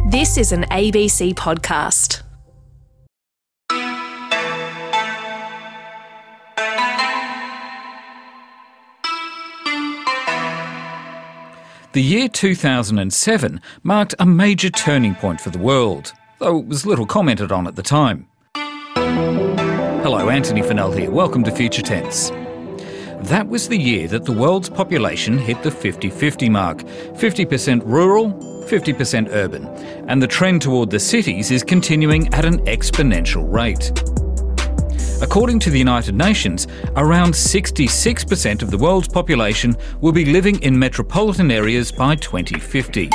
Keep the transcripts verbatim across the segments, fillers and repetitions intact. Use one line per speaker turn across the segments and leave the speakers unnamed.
This is an A B C podcast.
The year two thousand seven marked a major turning point for the world, though it was little commented on at the time. Hello, Anthony Fennell here. Welcome to Future Tense. That was the year that the world's population hit the fifty-fifty mark, fifty percent rural, fifty percent urban, and the trend toward the cities is continuing at an exponential rate. According to the United Nations, around sixty-six percent of the world's population will be living in metropolitan areas by twenty fifty.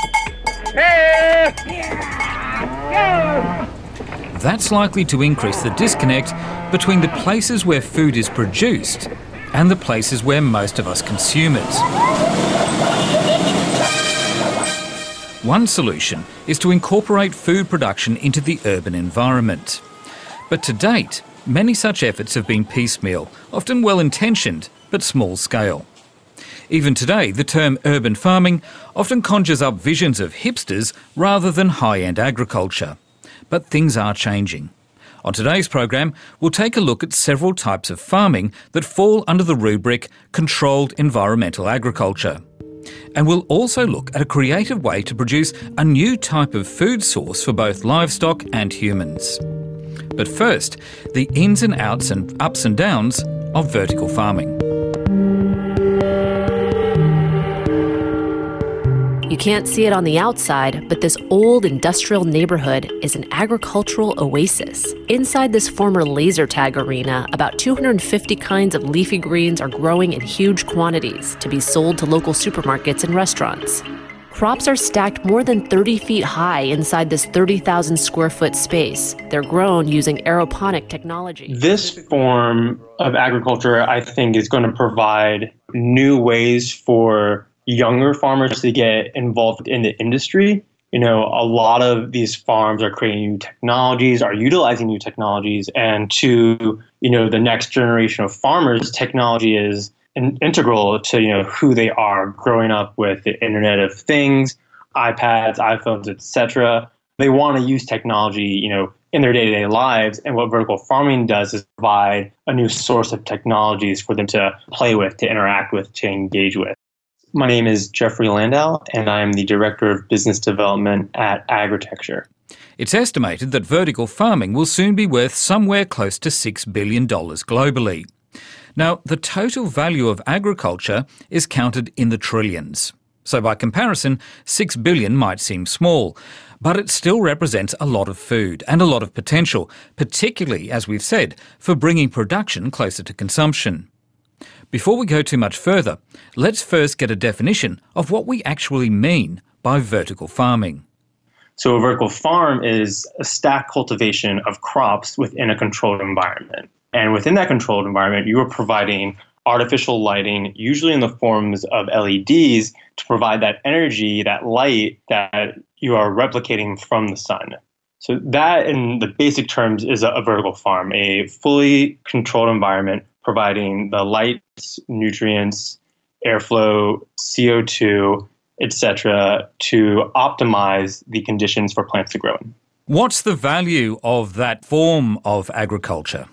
That's likely to increase the disconnect between the places where food is produced and the places where most of us consume it. One solution is to incorporate food production into the urban environment. But to date, many such efforts have been piecemeal, often well-intentioned, but small-scale. Even today, the term urban farming often conjures up visions of hipsters rather than high-end agriculture. But things are changing. On today's program, we'll take a look at several types of farming that fall under the rubric controlled environmental agriculture. And we'll also look at a creative way to produce a new type of food source for both livestock and humans. But first, the ins and outs and ups and downs of vertical farming.
You can't see it on the outside, but this old industrial neighborhood is an agricultural oasis. Inside this former laser tag arena, about two hundred fifty kinds of leafy greens are growing in huge quantities to be sold to local supermarkets and restaurants. Crops are stacked more than thirty feet high inside this thirty thousand square foot space. They're grown using aeroponic technology.
This form of agriculture, I think, is going to provide new ways for younger farmers to get involved in the industry. You know, a lot of these farms are creating new technologies, are utilizing new technologies, and to, you know, the next generation of farmers, technology is in- integral to, you know, who they are growing up with the Internet of Things, iPads, iPhones, et cetera. They want to use technology, you know, in their day-to-day lives, and what vertical farming does is provide a new source of technologies for them to play with, to interact with, to engage with. My name is Jeffrey Landau, and I am the Director of Business Development at Agritecture.
It's estimated that vertical farming will soon be worth somewhere close to six billion dollars globally. Now, the total value of agriculture is counted in the trillions. So by comparison, six billion dollars might seem small, but it still represents a lot of food and a lot of potential, particularly, as we've said, for bringing production closer to consumption. Before we go too much further, let's first get a definition of what we actually mean by vertical farming.
So a vertical farm is a stacked cultivation of crops within a controlled environment. And within that controlled environment, you are providing artificial lighting, usually in the forms of L E Ds, to provide that energy, that light that you are replicating from the sun. So that, in the basic terms, is a, a vertical farm, a fully controlled environment providing the lights, nutrients, airflow, C O two, et cetera, to optimize the conditions for plants to grow in.
What's the value of that form of agriculture?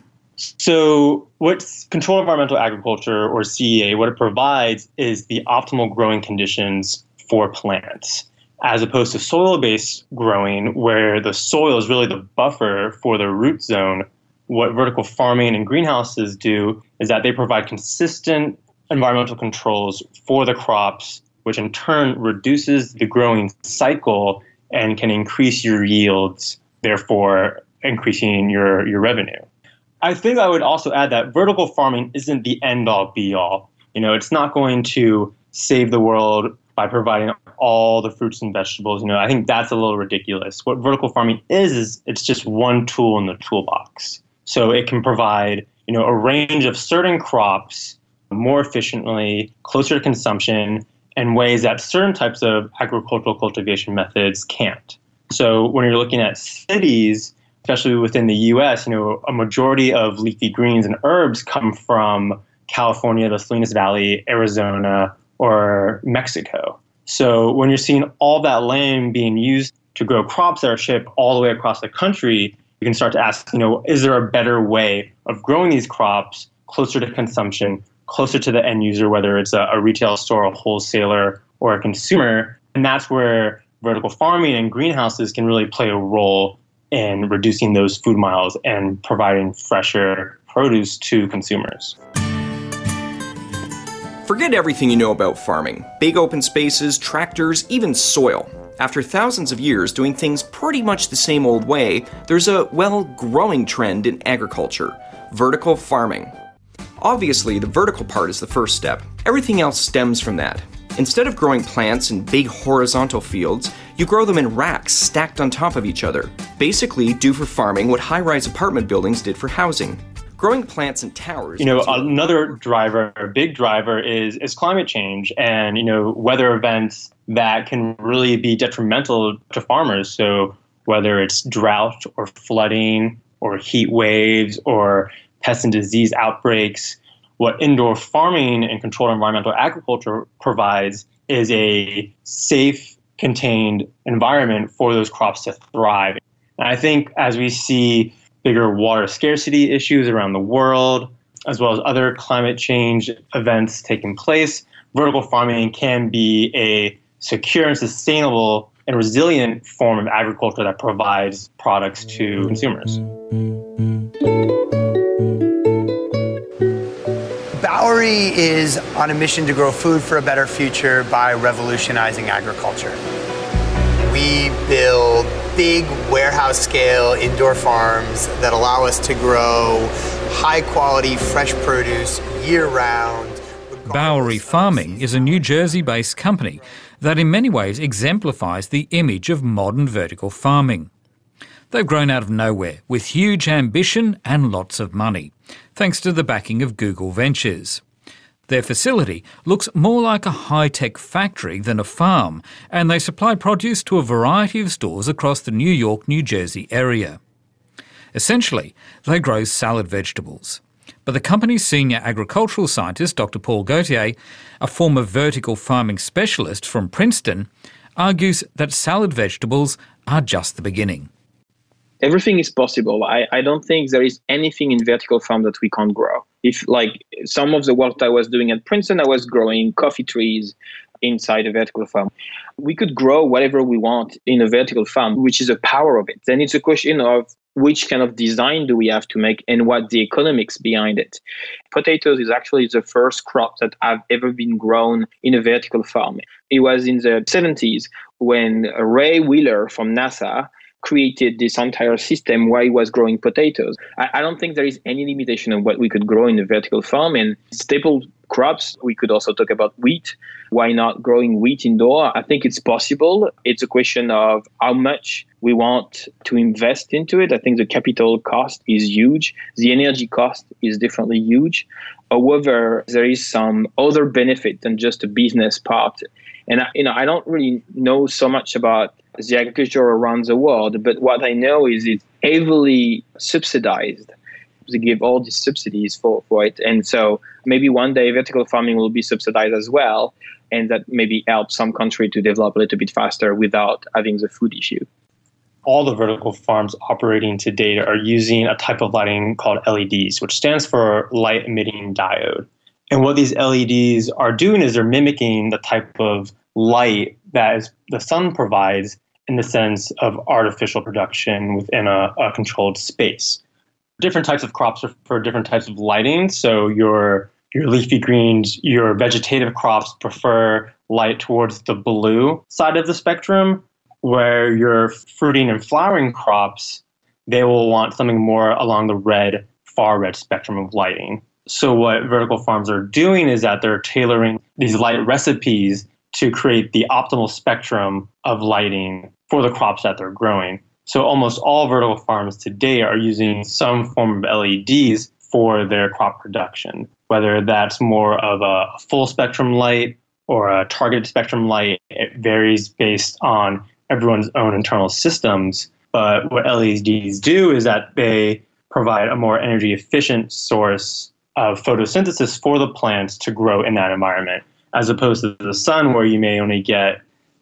So what's controlled environmental agriculture, or C E A, what it provides is the optimal growing conditions for plants, as opposed to soil-based growing, where the soil is really the buffer for the root zone. What vertical farming and greenhouses do is that they provide consistent environmental controls for the crops, which in turn reduces the growing cycle and can increase your yields, therefore increasing your, your revenue. I think I would also add that vertical farming isn't the end-all be-all. You know, it's not going to save the world by providing all the fruits and vegetables. You know, I think that's a little ridiculous. What vertical farming is, is it's just one tool in the toolbox. So it can provide, you know, a range of certain crops more efficiently, closer to consumption, in ways that certain types of agricultural cultivation methods can't. So when you're looking at cities, especially within the U S, you know, a majority of leafy greens and herbs come from California, the Salinas Valley, Arizona, or Mexico. So when you're seeing all that land being used to grow crops that are shipped all the way across the country, you can start to ask, you know, is there a better way of growing these crops closer to consumption, closer to the end user, whether it's a, a retail store, a wholesaler, or a consumer? And that's where vertical farming and greenhouses can really play a role in reducing those food miles and providing fresher produce to consumers.
Forget everything you know about farming. Big open spaces, tractors, even soil. After thousands of years doing things pretty much the same old way, there's a, well, growing trend in agriculture: vertical farming. Obviously, the vertical part is the first step. Everything else stems from that. Instead of growing plants in big horizontal fields, you grow them in racks stacked on top of each other. Basically, do for farming what high-rise apartment buildings did for housing. Growing plants in towers.
You know, another driver, a big driver, is is climate change and, you know, weather events that can really be detrimental to farmers. So whether it's drought or flooding or heat waves or pest and disease outbreaks, what indoor farming and controlled environmental agriculture provides is a safe, contained environment for those crops to thrive. And I think as we see bigger water scarcity issues around the world, as well as other climate change events taking place, vertical farming can be a secure and sustainable and resilient form of agriculture that provides products to consumers.
Bowery is on a mission to grow food for a better future by revolutionizing agriculture. We build big warehouse-scale indoor farms that allow us to grow high-quality fresh produce year-round.
Bowery Farming is a New Jersey-based company that in many ways exemplifies the image of modern vertical farming. They've grown out of nowhere with huge ambition and lots of money, thanks to the backing of Google Ventures. Their facility looks more like a high-tech factory than a farm, and they supply produce to a variety of stores across the New York, New Jersey area. Essentially, they grow salad vegetables. But the company's senior agricultural scientist, Doctor Paul Gauthier, a former vertical farming specialist from Princeton, argues that salad vegetables are just the beginning.
Everything is possible. I, I don't think there is anything in vertical farm that we can't grow. If like some of the work I was doing at Princeton, I was growing coffee trees inside a vertical farm. We could grow whatever we want in a vertical farm, which is the power of it. Then it's a question of which kind of design do we have to make and what the economics behind it. Potatoes is actually the first crop that have ever been grown in a vertical farm. It was in the seventies when Ray Wheeler from NASA created this entire system where he was growing potatoes. I, I don't think there is any limitation on what we could grow in a vertical farm. And staple crops, we could also talk about wheat. Why not growing wheat indoor? I think it's possible. It's a question of how much we want to invest into it. I think the capital cost is huge. The energy cost is definitely huge. However, there is some other benefit than just the business part. And I, you know, I don't really know so much about the agriculture around the world, but what I know is it's heavily subsidized. They give all these subsidies for, for it. And so maybe one day vertical farming will be subsidized as well, and that maybe helps some country to develop a little bit faster without having the food issue.
All the vertical farms operating to date are using a type of lighting called L E Ds, which stands for light emitting diode. And what these L E Ds are doing is they're mimicking the type of light that is, the sun provides in the sense of artificial production within a, a controlled space. Different types of crops are for different types of lighting. So your your leafy greens, your vegetative crops prefer light towards the blue side of the spectrum, where your fruiting and flowering crops, they will want something more along the red, far red spectrum of lighting. So what vertical farms are doing is that they're tailoring these light recipes to create the optimal spectrum of lighting for the crops that they're growing. So almost all vertical farms today are using some form of L E Ds for their crop production, whether that's more of a full spectrum light or a targeted spectrum light. It varies based on everyone's own internal systems. But what L E Ds do is that they provide a more energy efficient source of photosynthesis for the plants to grow in that environment, as opposed to the sun, where you may only get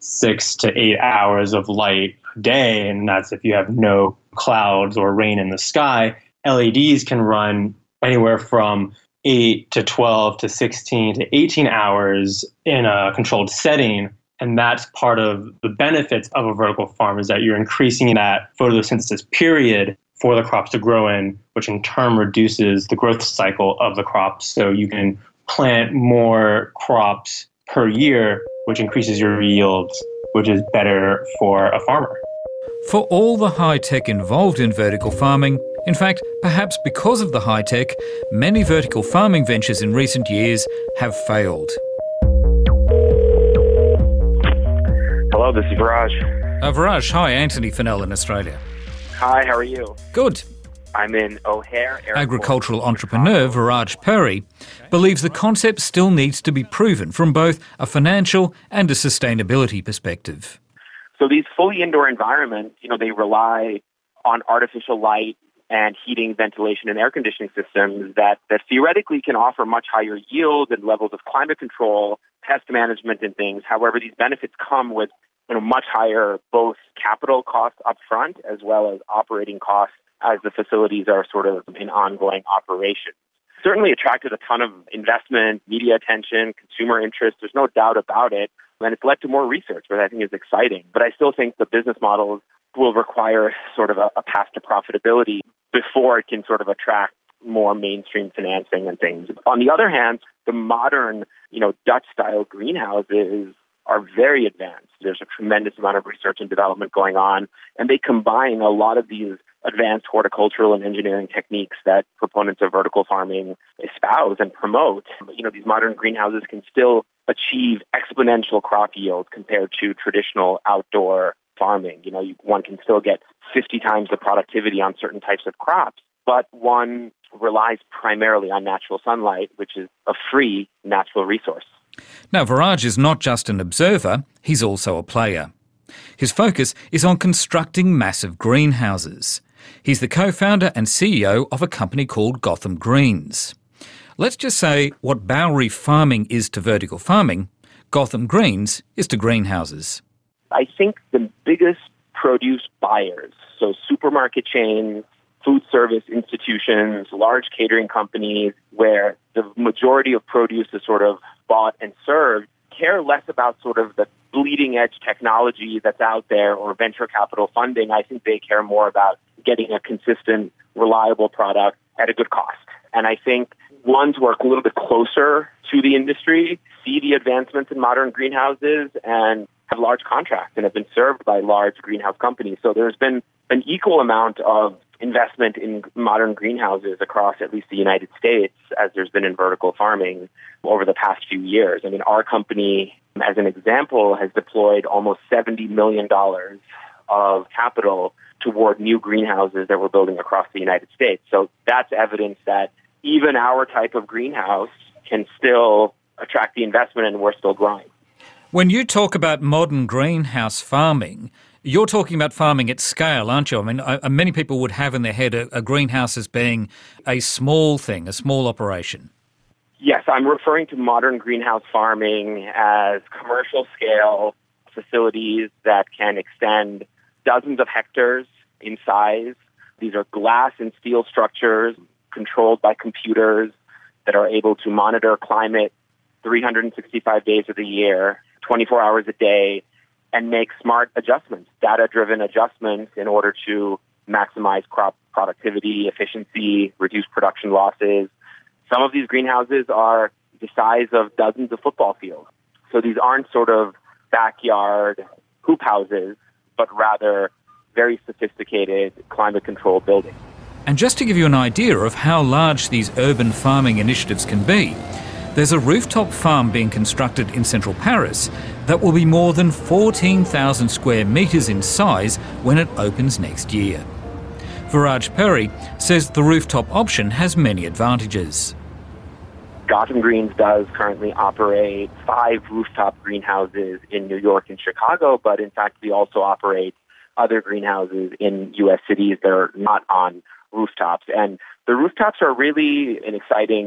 six to eight hours of light a day, and that's if you have no clouds or rain in the sky. L E Ds can run anywhere from eight to twelve to sixteen to eighteen hours in a controlled setting. And that's part of the benefits of a vertical farm, is that you're increasing that photosynthesis period for the crops to grow in, which in turn reduces the growth cycle of the crops. So you can plant more crops per year, which increases your yields, which is better for a farmer.
For all the high-tech involved in vertical farming, in fact, perhaps because of the high-tech, many vertical farming ventures in recent years have failed.
Hello, this is Viraj.
Uh, Viraj, hi, Anthony Fennell in Australia.
Hi, how are you?
Good.
I'm in O'Hare Airport.
Agricultural entrepreneur Viraj Perry believes the concept still needs to be proven from both a financial and a sustainability perspective.
So these fully indoor environments, you know, they rely on artificial light and heating, ventilation, and air conditioning systems that, that theoretically can offer much higher yield and levels of climate control, pest management, and things. However, these benefits come with you know, much higher both capital costs upfront as well as operating costs as the facilities are sort of in ongoing operation. Certainly attracted a ton of investment, media attention, consumer interest. There's no doubt about it. And it's led to more research, which I think is exciting. But I still think the business models will require sort of a, a path to profitability before it can sort of attract more mainstream financing and things. On the other hand, the modern, you know, Dutch-style greenhouses are very advanced. There's a tremendous amount of research and development going on, and they combine a lot of these advanced horticultural and engineering techniques that proponents of vertical farming espouse and promote. You know, these modern greenhouses can still achieve exponential crop yield compared to traditional outdoor farming. You know, you, one can still get fifty times the productivity on certain types of crops, but one relies primarily on natural sunlight, which is a free natural resource.
Now, Viraj is not just an observer, he's also a player. His focus is on constructing massive greenhouses. He's the co-founder and C E O of a company called Gotham Greens. Let's just say what Bowery farming is to vertical farming, Gotham Greens is to greenhouses.
I think the biggest produce buyers, so supermarket chains, food service institutions, large catering companies, where the majority of produce is sort of bought and served, care less about sort of the bleeding edge technology that's out there or venture capital funding. I think they care more about getting a consistent, reliable product at a good cost. And I think ones who are a little bit closer to the industry see the advancements in modern greenhouses and have large contracts and have been served by large greenhouse companies. So there's been an equal amount of investment in modern greenhouses across at least the United States as there's been in vertical farming over the past few years. I mean, our company, as an example, has deployed almost seventy million dollars of capital toward new greenhouses that we're building across the United States. So that's evidence that even our type of greenhouse can still attract the investment and we're still growing.
When you talk about modern greenhouse farming, you're talking about farming at scale, aren't you? I mean, uh, many people would have in their head a, a greenhouse as being a small thing, a small operation.
Yes, I'm referring to modern greenhouse farming as commercial scale facilities that can extend dozens of hectares in size. These are glass and steel structures controlled by computers that are able to monitor climate three hundred sixty-five days of the year, twenty-four hours a day, and make smart adjustments, data-driven adjustments in order to maximize crop productivity, efficiency, reduce production losses. Some of these greenhouses are the size of dozens of football fields. So these aren't sort of backyard hoop houses, but rather very sophisticated climate-controlled buildings.
And just to give you an idea of how large these urban farming initiatives can be, there's a rooftop farm being constructed in central Paris that will be more than fourteen thousand square metres in size when it opens next year. Viraj Perry says the rooftop option has many advantages.
Gotham Greens does currently operate five rooftop greenhouses in New York and Chicago, but in fact we also operate other greenhouses in U S cities that are not on rooftops. And the rooftops are really an exciting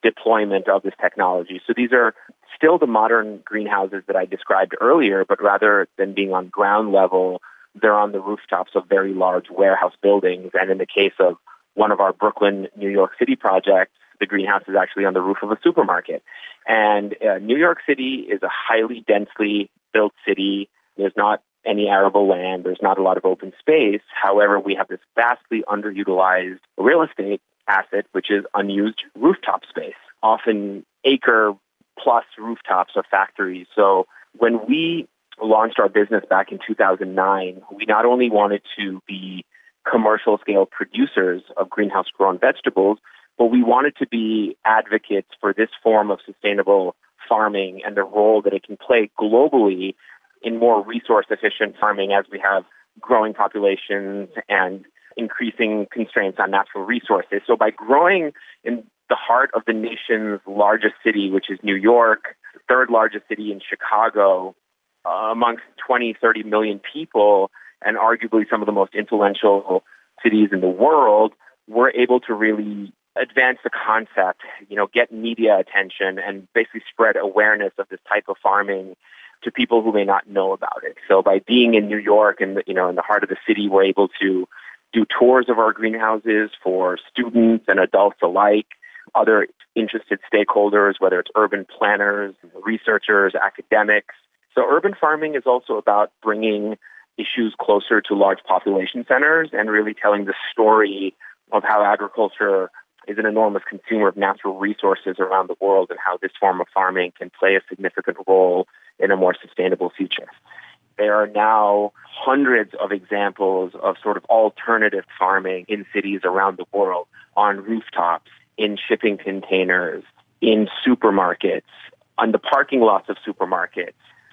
deployment of this technology. So these are still the modern greenhouses that I described earlier, but rather than being on ground level, they're on the rooftops of very large warehouse buildings. And in the case of one of our Brooklyn, New York City projects, the greenhouse is actually on the roof of a supermarket. And uh, New York City is a highly densely built city. There's not any arable land. There's not a lot of open space. However, we have this vastly underutilized real estate asset, which is unused rooftop space, often acre plus rooftops of factories. So when we launched our business back in two thousand nine, we not only wanted to be commercial scale producers of greenhouse grown vegetables, but we wanted to be advocates for this form of sustainable farming and the role that it can play globally in more resource efficient farming as we have growing populations and increasing constraints on natural resources. So by growing in the heart of the nation's largest city, which is New York, the third largest city in Chicago, uh, amongst twenty, thirty million people, and arguably some of the most influential cities in the world, we're able to really advance the concept, you know, get media attention and basically spread awareness of this type of farming to people who may not know about it. So by being in New York and, you know, in the heart of the city, we're able to do tours of our greenhouses for students and adults alike, other interested stakeholders, whether it's urban planners, researchers, academics. So urban farming is also about bringing issues closer to large population centers and really telling the story of how agriculture is an enormous consumer of natural resources around the world and how this form of farming can play a significant role in a more sustainable future. There are now hundreds of examples of sort of alternative farming in cities around the world, on rooftops, in shipping containers, in supermarkets, on the parking lots of supermarkets.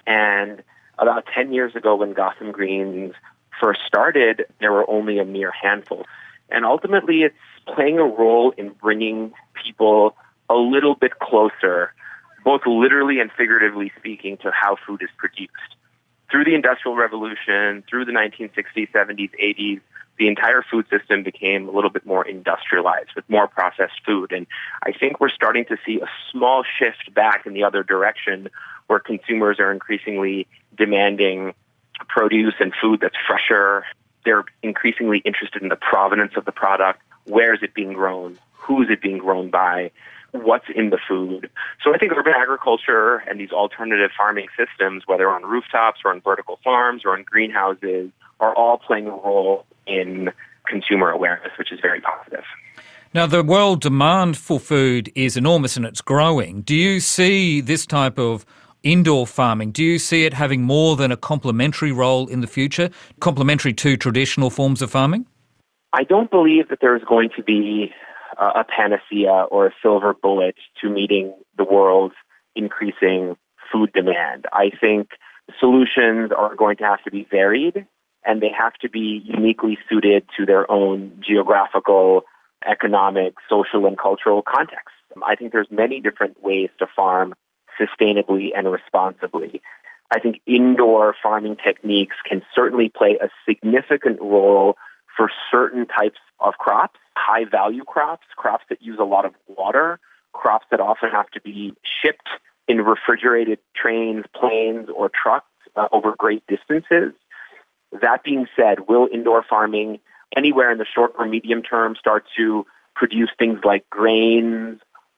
And about ten years ago when Gotham Greens first started, there were only a mere handful. And ultimately, it's playing a role in bringing people a little bit closer, both literally and figuratively speaking, to how food is produced. Through the Industrial Revolution, through the nineteen sixties, seventies, eighties, the entire food system became a little bit more industrialized with more processed food. And I think we're starting to see a small shift back in the other direction where consumers are increasingly demanding produce and food that's fresher. They're increasingly interested in the provenance of the product. Where is it being grown? Who is it being grown by? What's in the food? So I think urban agriculture and these alternative farming systems, whether on rooftops or on vertical farms or on greenhouses, are all playing a role in consumer awareness, which is very positive.
Now, the world demand for food is enormous and it's growing. Do you see this type of indoor farming, do you see it having more than a complementary role in the future, complementary to traditional forms of farming?
I don't believe that there's going to be a panacea or a silver bullet to meeting the world's increasing food demand. I think solutions are going to have to be varied, and they have to be uniquely suited to their own geographical, economic, social, and cultural context. I think there's many different ways to farm sustainably and responsibly. I think indoor farming techniques can certainly play a significant role for certain types of crops, high-value crops, crops that use a lot of water, crops that often have to be shipped in refrigerated trains, planes, or trucks uh, over great distances. That being said, will indoor farming anywhere in the short or medium term start to produce things like grains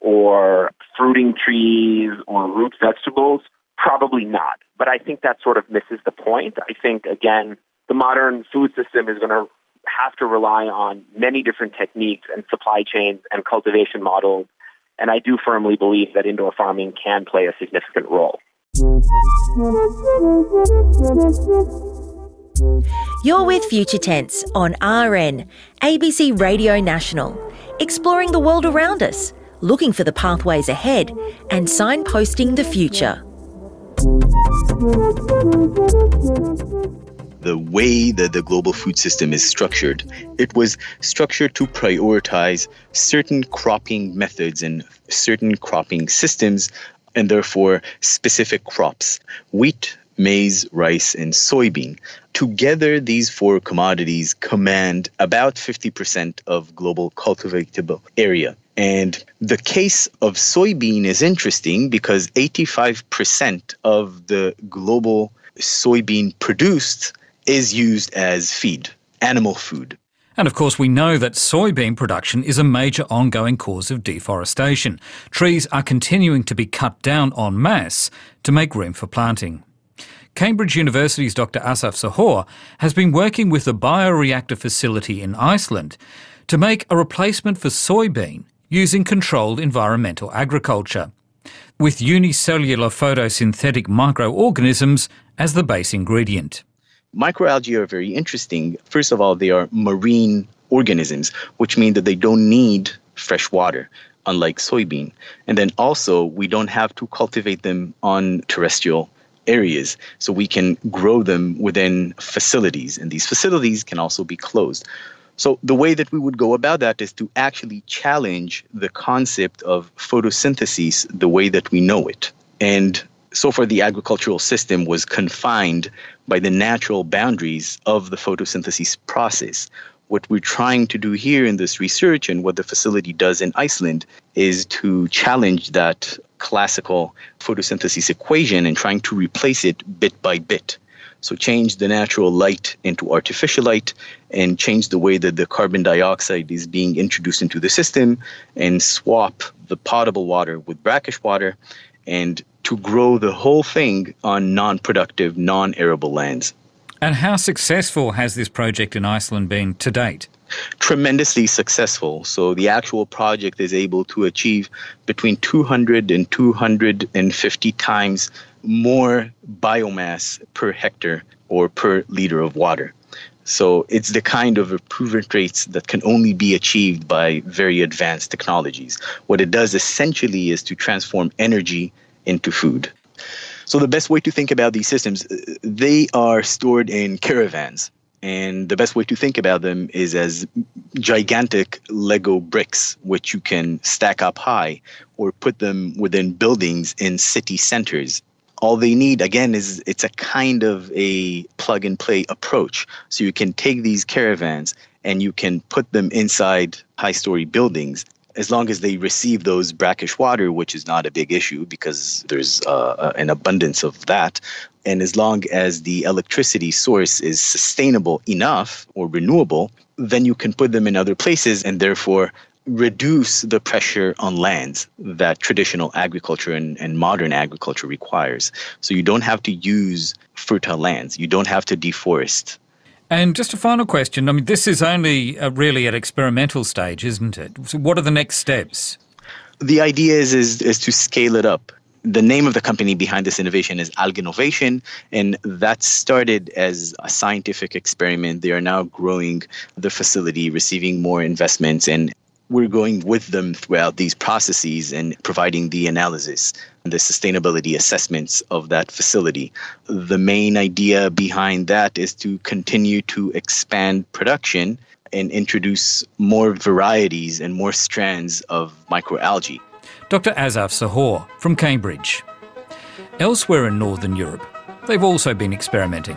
or fruiting trees or root vegetables? Probably not. But I think that sort of misses the point. I think, again, the modern food system is going to have to rely on many different techniques and supply chains and cultivation models. And I do firmly believe that indoor farming can play a significant role.
You're with Future Tense on R N, A B C Radio National, exploring the world around us, looking for the pathways ahead, and signposting the future.
The way that the global food system is structured, it was structured to prioritize certain cropping methods and certain cropping systems, and therefore specific crops: wheat, maize, rice, and soybean. Together, these four commodities command about fifty percent of global cultivatable area. And the case of soybean is interesting because eighty-five percent of the global soybean produced is used as feed, animal food.
And of course, we know that soybean production is a major ongoing cause of deforestation. Trees are continuing to be cut down en masse to make room for planting. Cambridge University's Doctor Asaf Zahor has been working with the bioreactor facility in Iceland to make a replacement for soybean using controlled environmental agriculture, with unicellular photosynthetic microorganisms as the base ingredient.
Microalgae are very interesting. First of all, they are marine organisms, which mean that they don't need fresh water, unlike soybean. And then also, we don't have to cultivate them on terrestrial areas, so we can grow them within facilities, and these facilities can also be closed. So the way that we would go about that is to actually challenge the concept of photosynthesis the way that we know it. And so far, the agricultural system was confined by the natural boundaries of the photosynthesis process. What we're trying to do here in this research and what the facility does in Iceland is to challenge that classical photosynthesis equation and trying to replace it bit by bit. So change the natural light into artificial light and change the way that the carbon dioxide is being introduced into the system and swap the potable water with brackish water, and to grow the whole thing on non-productive, non-arable lands.
And how successful has this project in Iceland been to date?
Tremendously successful. So the actual project is able to achieve between two hundred and two hundred fifty times more biomass per hectare or per liter of water. So it's the kind of improvement rates that can only be achieved by very advanced technologies. What it does essentially is to transform energy into food. So the best way to think about these systems, they are stored in caravans. And the best way to think about them is as gigantic Lego bricks, which you can stack up high or put them within buildings in city centers. All they need, again, is it's a kind of a plug-and-play approach. So you can take these caravans and you can put them inside high-story buildings, as long as they receive those brackish water, which is not a big issue because there's uh, an abundance of that. And as long as the electricity source is sustainable enough or renewable, then you can put them in other places and therefore reduce the pressure on lands that traditional agriculture and, and modern agriculture requires. So you don't have to use fertile lands. You don't have to deforest.
And just a final question. I mean, this is only uh, really at experimental stage, isn't it? So what are the next steps?
The idea is, is is to scale it up. The name of the company behind this innovation is Alginnovation, and that started as a scientific experiment. They are now growing the facility, receiving more investments, and we're going with them throughout these processes and providing the analysis and the sustainability assessments of that facility. The main idea behind that is to continue to expand production and introduce more varieties and more strands of microalgae.
Doctor Asaf Zahor from Cambridge. Elsewhere in Northern Europe, they've also been experimenting.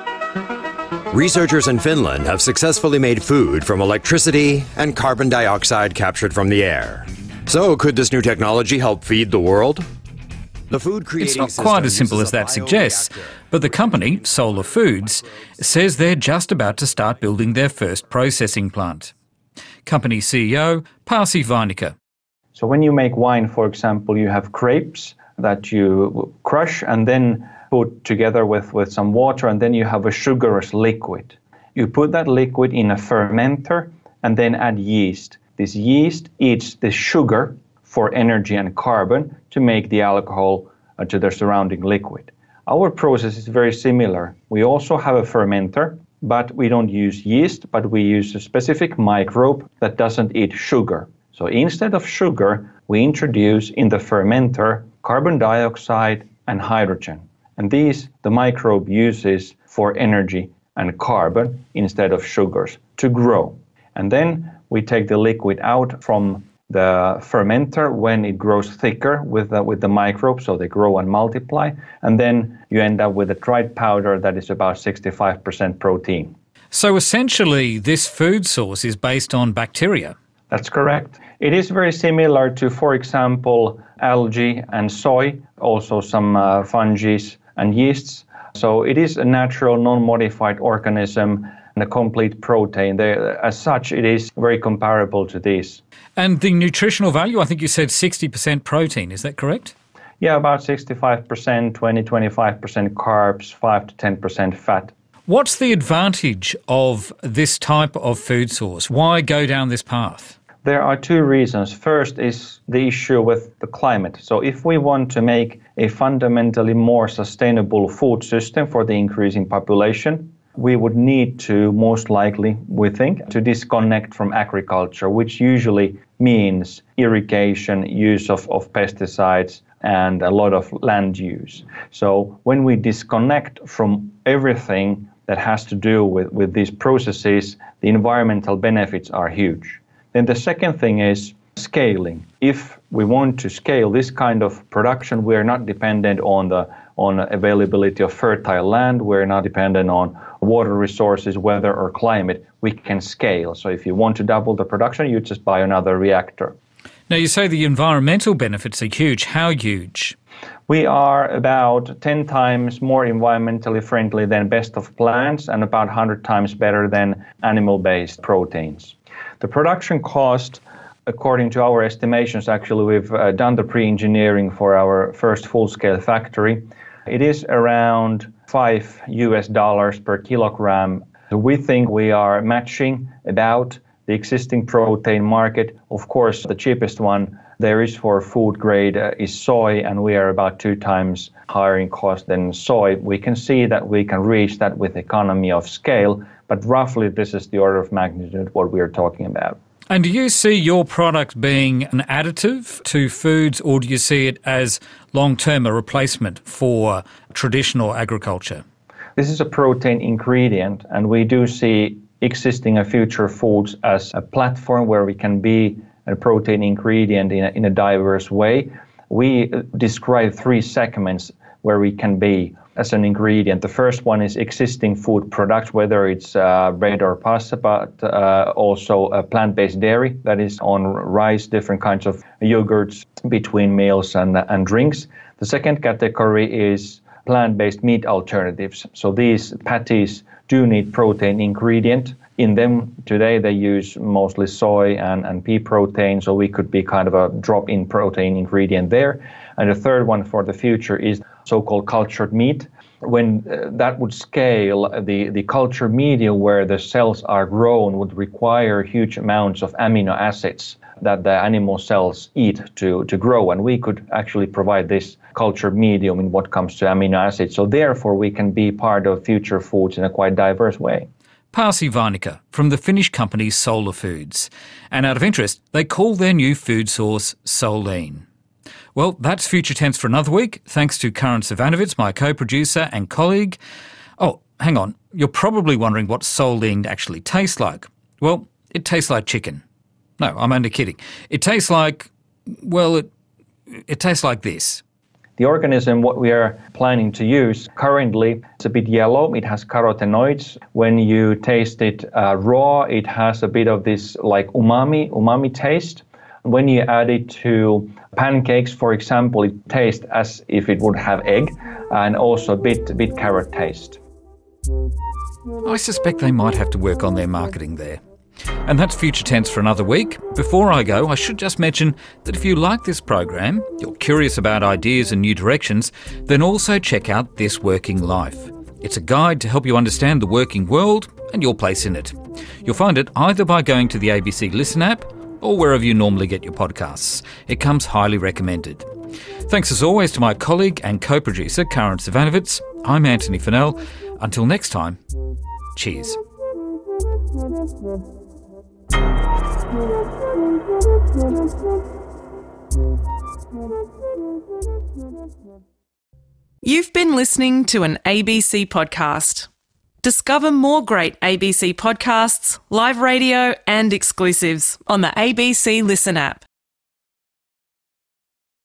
Researchers in Finland have successfully made food from electricity and carbon dioxide captured from the air. So could this new technology help feed the world? The food creating
It's not quite as simple as that suggests, but the company, Solar Foods, says they're just about to start building their first processing plant. Company C E O, Pasi Vainikka.
So when you make wine, for example, you have grapes that you crush and then put together with, with some water, and then you have a sugarous liquid. You put that liquid in a fermenter and then add yeast. This yeast eats the sugar for energy and carbon to make the alcohol uh, to the surrounding liquid. Our process is very similar. We also have a fermenter, but we don't use yeast, but we use a specific microbe that doesn't eat sugar. So instead of sugar, we introduce in the fermenter carbon dioxide and hydrogen. And these the microbe uses for energy and carbon instead of sugars to grow. And then we take the liquid out from the fermenter when it grows thicker with the, with the microbes, so they grow and multiply. And then you end up with a dried powder that is about sixty-five percent protein.
So essentially, this food source is based on bacteria.
That's correct. It is very similar to, for example, algae and soy, also some uh, fungi and yeasts. So it is a natural, non-modified organism and a complete protein. They, as such, it is very comparable to these.
And the nutritional value, I think you said sixty percent protein, is that correct?
Yeah, about sixty-five percent, twenty to twenty-five percent carbs, five to ten percent fat.
What's the advantage of this type of food source? Why go down this path?
There are two reasons. First is the issue with the climate. So if we want to make a fundamentally more sustainable food system for the increasing population, we would need to, most likely, we think, to disconnect from agriculture, which usually means irrigation, use of, of pesticides, and a lot of land use. So when we disconnect from everything that has to do with, with these processes, the environmental benefits are huge. Then the second thing is scaling. If we want to scale this kind of production, we are not dependent on the on availability of fertile land, we're not dependent on water resources, weather or climate. We can scale. So if you want to double the production, you just buy another reactor.
Now you say the environmental benefits are huge. How huge?
We are about ten times more environmentally friendly than best of plants and about one hundred times better than animal-based proteins. The production cost, according to our estimations, actually we've uh, done the pre-engineering for our first full-scale factory. It is around five U S dollars per kilogram. So we think we are matching about the existing protein market. Of course, the cheapest one there is for food grade uh, is soy, and we are about two times higher in cost than soy. We can see that we can reach that with economy of scale, but roughly this is the order of magnitude what we are talking about.
And do you see your product being an additive to foods, or do you see it as long-term a replacement for traditional agriculture?
This is a protein ingredient, and we do see existing future foods as a platform where we can be a protein ingredient in a, in a diverse way. We describe three segments where we can be as an ingredient. The first one is existing food products, whether it's uh, bread or pasta, but uh, also a plant-based dairy that is on rice, different kinds of yogurts between meals and, and drinks. The second category is plant-based meat alternatives. So these patties do need protein ingredient in them. Today they use mostly soy and, and pea protein, so we could be kind of a drop-in protein ingredient there. And the third one for the future is so-called cultured meat. When uh, that would scale, the, the culture media where the cells are grown would require huge amounts of amino acids that the animal cells eat to, to grow. And we could actually provide this cultured medium in what comes to amino acids. So therefore, we can be part of future foods in a quite diverse way.
Pasi Vainikka from the Finnish company Solar Foods. And out of interest, they call their new food source Solein. Well, that's Future Tense for another week. Thanks to Karin Savanovits, my co-producer and colleague. Oh, hang on. You're probably wondering what Solein actually tastes like. Well, it tastes like chicken. No, I'm only kidding. It tastes like, well, it it tastes like this.
The organism, what we are planning to use currently, it's a bit yellow. It has carotenoids. When you taste it uh, raw, it has a bit of this like umami, umami taste. When you add it to pancakes, for example, it tastes as if it would have egg, and also a bit, a bit carrot taste.
I suspect they might have to work on their marketing there. And that's Future Tense for another week. Before I go, I should just mention that if you like this program, you're curious about ideas and new directions, then also check out This Working Life. It's a guide to help you understand the working world and your place in it. You'll find it either by going to the A B C Listen app or wherever you normally get your podcasts. It comes highly recommended. Thanks as always to my colleague and co-producer Karin Savanovits. I'm Anthony Fennell. Until next time, cheers.
You've been listening to an A B C podcast. Discover more great A B C podcasts, live radio and exclusives on the A B C Listen app.